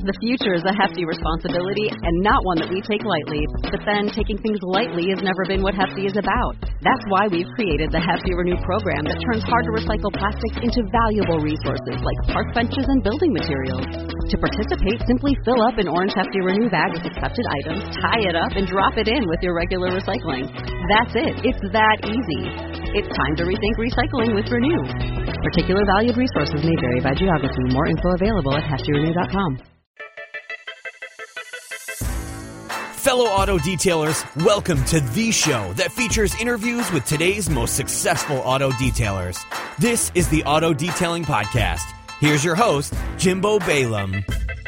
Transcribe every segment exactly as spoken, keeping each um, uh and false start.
The future is a hefty responsibility and not one that we take lightly. But then, taking things lightly has never been what Hefty is about. That's why we've created the Hefty Renew program that turns hard-to-recycle plastics into valuable resources like park benches and building materials. To participate, simply fill up an orange Hefty Renew bag with accepted items, tie it up, and drop it in with your regular recycling. That's it. It's that easy. It's time to rethink recycling with Renew. Particular valued resources may vary by geography. More info available at hefty renew dot com. Fellow auto detailers, welcome to the show that features interviews with today's most successful auto detailers. This is the Auto Detailing Podcast. Here's your host, Jimbo Balaam.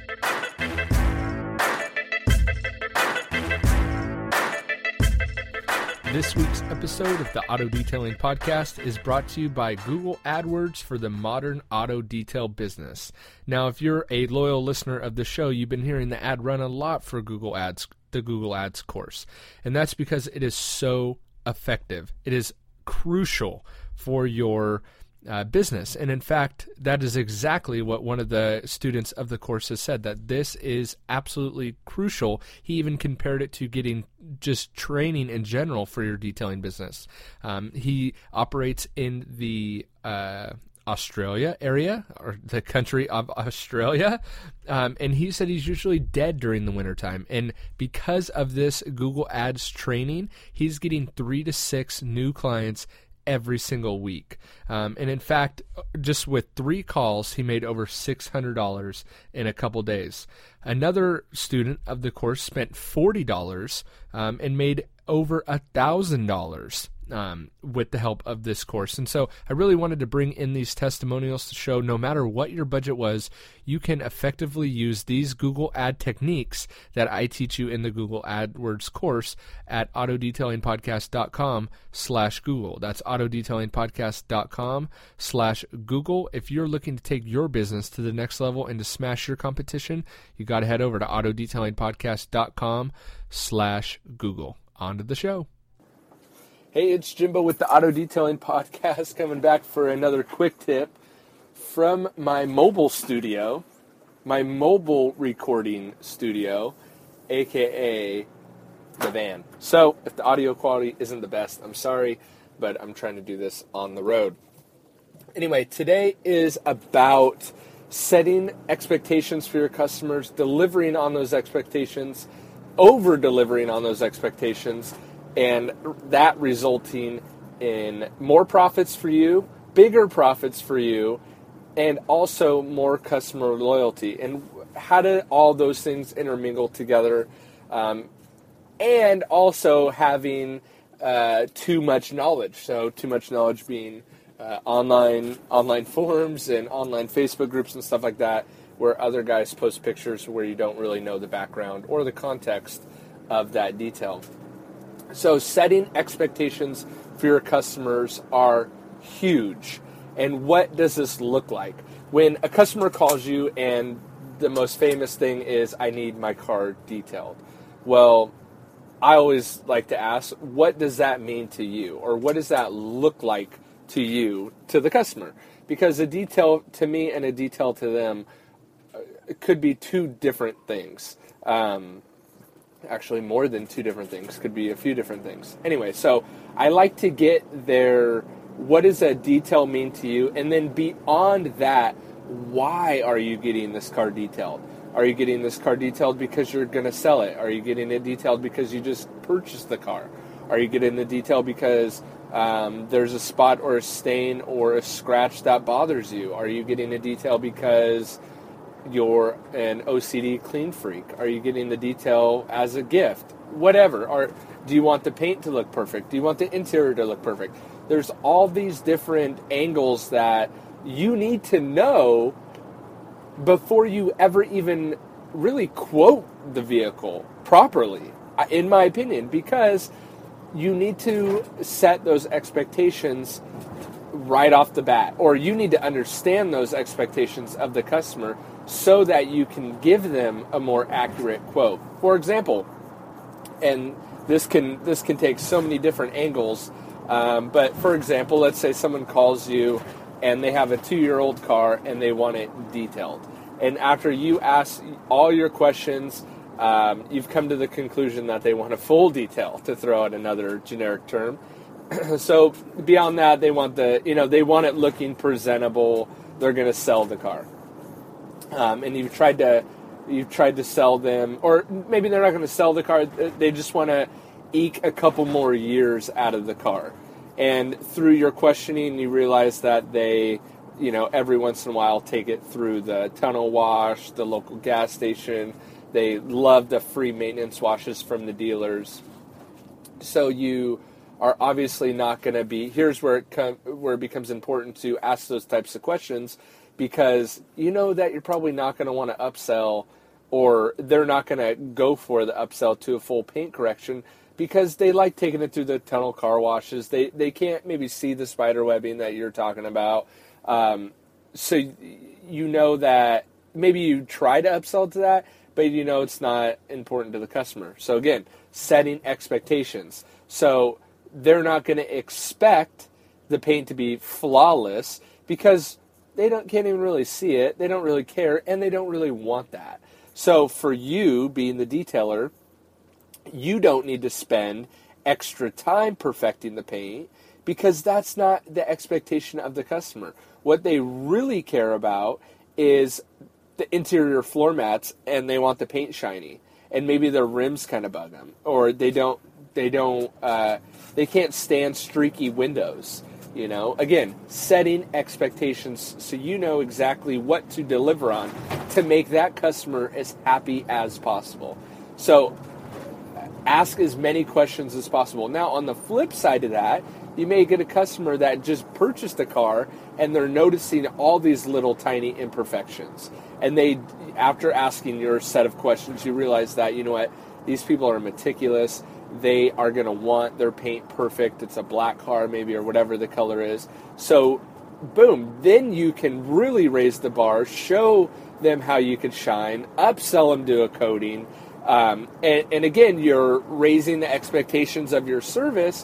This week's episode of the Auto Detailing Podcast is brought to you by Google AdWords for the modern auto detail business. Now, if you're a loyal listener of the show, you've been hearing the ad run a lot for Google Ads, the Google Ads course. And that's because it is so effective. It is crucial for your uh, business. And in fact, that is exactly what one of the students of the course has said, that this is absolutely crucial. He even compared it to getting just training in general for your detailing business. Um, he operates in the uh, Australia area, or the country of Australia, um, and he said he's usually dead during the wintertime. And because of this Google Ads training, he's getting three to six new clients every single week. Um, and in fact, just with three calls, he made over six hundred dollars in a couple days. Another student of the course spent forty dollars um, and made over one thousand dollars um, with the help of this course. And so I really wanted to bring in these testimonials to show no matter what your budget was, you can effectively use these Google Ad techniques that I teach you in the Google AdWords course at autodetailingpodcast.com slash Google. That's autodetailingpodcast.com slash Google. If you're looking to take your business to the next level and to smash your competition, you got to head over to autodetailingpodcast.com slash Google. On to the show. Hey, it's Jimbo with the Auto Detailing Podcast, coming back for another quick tip from my mobile studio, my mobile recording studio, aka the van. So, if the audio quality isn't the best, I'm sorry, but I'm trying to do this on the road. Anyway, today is about setting expectations for your customers, delivering on those expectations, over-delivering on those expectations, and that resulting in more profits for you, bigger profits for you, and also more customer loyalty. And how do all those things intermingle together, um, and also having uh, too much knowledge. So too much knowledge being uh, online online forums and online Facebook groups and stuff like that, where other guys post pictures where you don't really know the background or the context of that detail. So setting expectations for your customers are huge. And what does this look like? When a customer calls you and the most famous thing is, I need my car detailed. Well, I always like to ask, what does that mean to you? Or what does that look like to you, to the customer? Because a detail to me and a detail to them could be two different things. Um, actually, more than two different things. Could be a few different things. Anyway, so I like to get their, what does a detail mean to you? And then beyond that, why are you getting this car detailed? Are you getting this car detailed because you're going to sell it? Are you getting it detailed because you just purchased the car? Are you getting the detail because um, there's a spot or a stain or a scratch that bothers you? Are you getting a detail because you're an O C D clean freak? Are you getting the detail as a gift? Whatever. Or do you want the paint to look perfect? Do you want the interior to look perfect? There's all these different angles that you need to know before you ever even really quote the vehicle properly, in my opinion, because you need to set those expectations right off the bat, or you need to understand those expectations of the customer so that you can give them a more accurate quote. For example, and this can this can take so many different angles, um, but for example, let's say someone calls you and they have a two-year-old car and they want it detailed. And after you ask all your questions, um, you've come to the conclusion that they want a full detail, to throw out another generic term. So beyond that, they want the, you know, they want it looking presentable. They're going to sell the car. Um, and you've tried to, you've tried to sell them, or maybe they're not going to sell the car. They just want to eke a couple more years out of the car. And through your questioning, you realize that they, you know, every once in a while take it through the tunnel wash, the local gas station. They love the free maintenance washes from the dealers. So you are obviously not going to be, here's where it com- where it becomes important to ask those types of questions, because you know that you're probably not going to want to upsell, or they're not going to go for the upsell to a full paint correction because they like taking it through the tunnel car washes. They they can't maybe see the spider webbing that you're talking about. Um, so you know that maybe you try to upsell to that, but you know it's not important to the customer. So again, setting expectations. So they're not going to expect the paint to be flawless because they don't can't even really see it. They don't really care, and they don't really want that. So for you, being the detailer, you don't need to spend extra time perfecting the paint because that's not the expectation of the customer. What they really care about is the interior floor mats, and they want the paint shiny, and maybe their rims kind of bug them, or they don't they don't uh, they can't stand streaky windows. You know, again, setting expectations so you know exactly what to deliver on to make that customer as happy as possible. So ask as many questions as possible. Now, on the flip side of that, you may get a customer that just purchased a car and they're noticing all these little tiny imperfections. And they, after asking your set of questions, you realize that, you know what, these people are meticulous. They are going to want their paint perfect. It's a black car maybe, or whatever the color is. So, boom, then you can really raise the bar, show them how you can shine, upsell them to a coating. Um, and, and again, you're raising the expectations of your service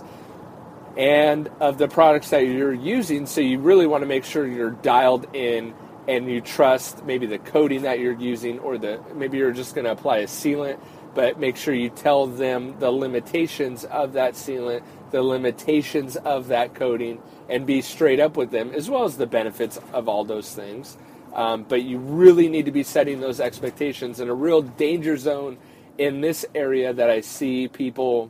and of the products that you're using. So you really want to make sure you're dialed in and you trust maybe the coating that you're using, or the maybe you're just going to apply a sealant, but make sure you tell them the limitations of that sealant, the limitations of that coating, and be straight up with them, as well as the benefits of all those things. Um, but you really need to be setting those expectations. And a real danger zone in this area that I see people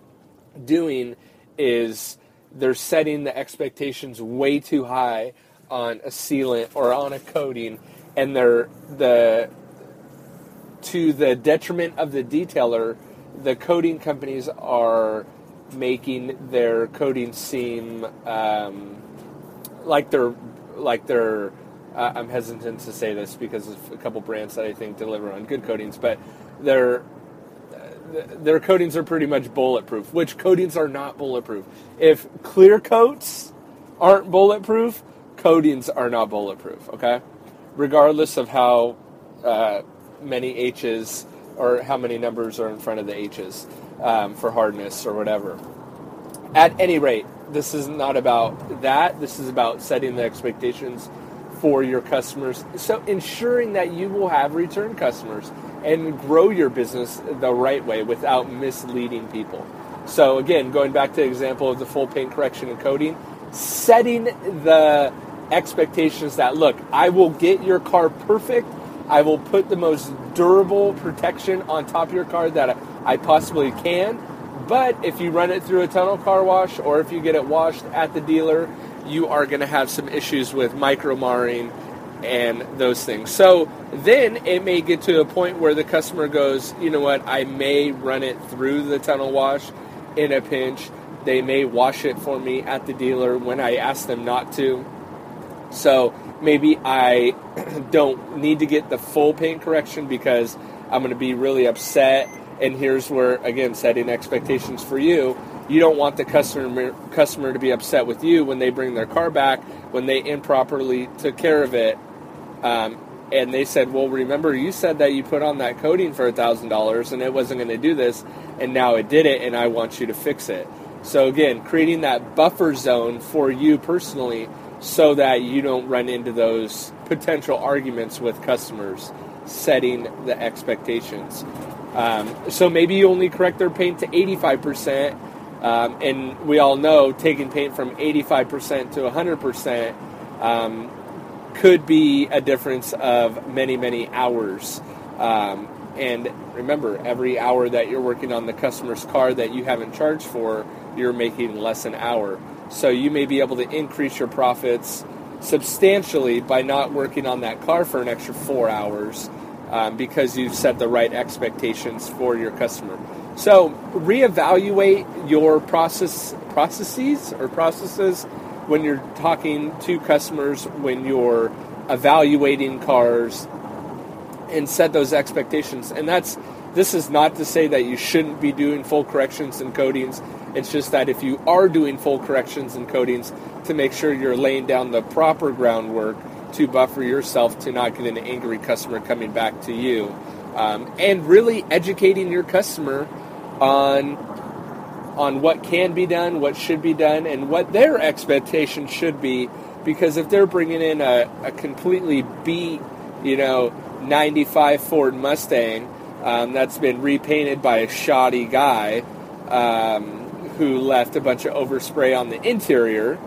doing is they're setting the expectations way too high on a sealant or on a coating, and they're the to the detriment of the detailer. The coating companies are making their coating seem um, like they're like they're. Uh, I'm hesitant to say this because of a couple brands that I think deliver on good coatings, but their their coatings are pretty much bulletproof, which coatings are not bulletproof. If clear coats aren't bulletproof, coatings are not bulletproof, okay? Regardless of how uh, many H's or how many numbers are in front of the H's um, for hardness or whatever. At any rate, this is not about that. This is about setting the expectations for your customers. So ensuring that you will have return customers and grow your business the right way without misleading people. So again, going back to the example of the full paint correction and coating, setting the expectations that, look, I will get your car perfect. I will put the most durable protection on top of your car that I possibly can. But if you run it through a tunnel car wash, or if you get it washed at the dealer, you are going to have some issues with micro marring and those things. So then it may get to a point where the customer goes, you know what, I may run it through the tunnel wash in a pinch. They may wash it for me at the dealer when I ask them not to. So maybe I don't need to get the full paint correction because I'm going to be really upset. And here's where, again, setting expectations for you. You don't want the customer customer to be upset with you when they bring their car back, when they improperly took care of it, um, and they said, well, remember, you said that you put on that coating for one thousand dollars and it wasn't going to do this, and now it did it, and I want you to fix it. So again, creating that buffer zone for you personally so that you don't run into those potential arguments with customers setting the expectations. Um, so maybe you only correct their paint to eighty-five percent, um, and we all know taking paint from eighty-five percent to one hundred percent um, could be a difference of many, many hours. Um, and remember, every hour that you're working on the customer's car that you haven't charged for, you're making less an hour. So you may be able to increase your profits substantially by not working on that car for an extra four hours um, because you've set the right expectations for your customer. So reevaluate your process processes or processes when you're talking to customers, when you're evaluating cars, and set those expectations. And that's this is not to say that you shouldn't be doing full corrections and coatings. It's just that if you are doing full corrections and coatings, to make sure you're laying down the proper groundwork to buffer yourself to not get an angry customer coming back to you. Um, and really educating your customer on on what can be done, what should be done, and what their expectations should be. Because if they're bringing in a, a completely beat, you know, ninety-five Ford Mustang um, that's been repainted by a shoddy guy um, who left a bunch of overspray on the interior,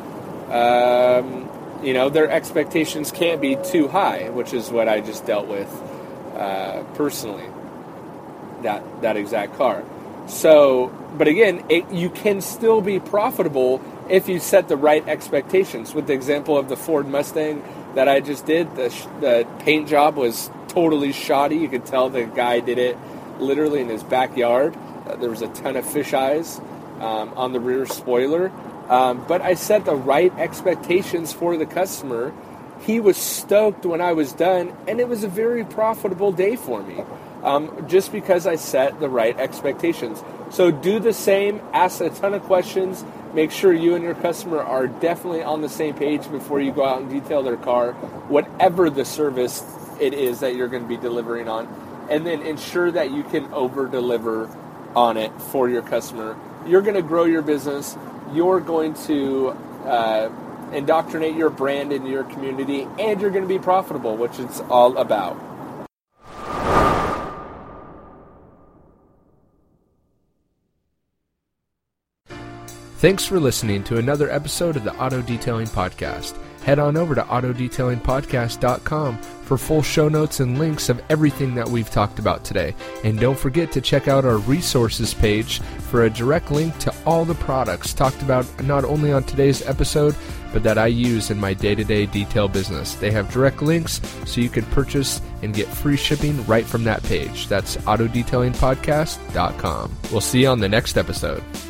um, you know, their expectations can't be too high, which is what I just dealt with uh, personally, that that exact car. So, but again, it, you can still be profitable if you set the right expectations. With the example of the Ford Mustang that I just did, the, the paint job was totally shoddy. You could tell the guy did it literally in his backyard. Uh, there was a ton of fish eyes um, on the rear spoiler. Um, but I set the right expectations for the customer. He was stoked when I was done, and it was a very profitable day for me, um, just because I set the right expectations. So do the same, ask a ton of questions, make sure you and your customer are definitely on the same page before you go out and detail their car, whatever the service it is that you're going to be delivering on, and then ensure that you can over-deliver on it for your customer. You're going to grow your business. You're going to uh, indoctrinate your brand into your community, and you're going to be profitable, which it's all about. Thanks for listening to another episode of the Auto Detailing Podcast. Head on over to auto detailing podcast dot com for full show notes and links of everything that we've talked about today. And don't forget to check out our resources page for a direct link to all the products talked about not only on today's episode, but that I use in my day-to-day detail business. They have direct links so you can purchase and get free shipping right from that page. That's auto detailing podcast dot com. We'll see you on the next episode.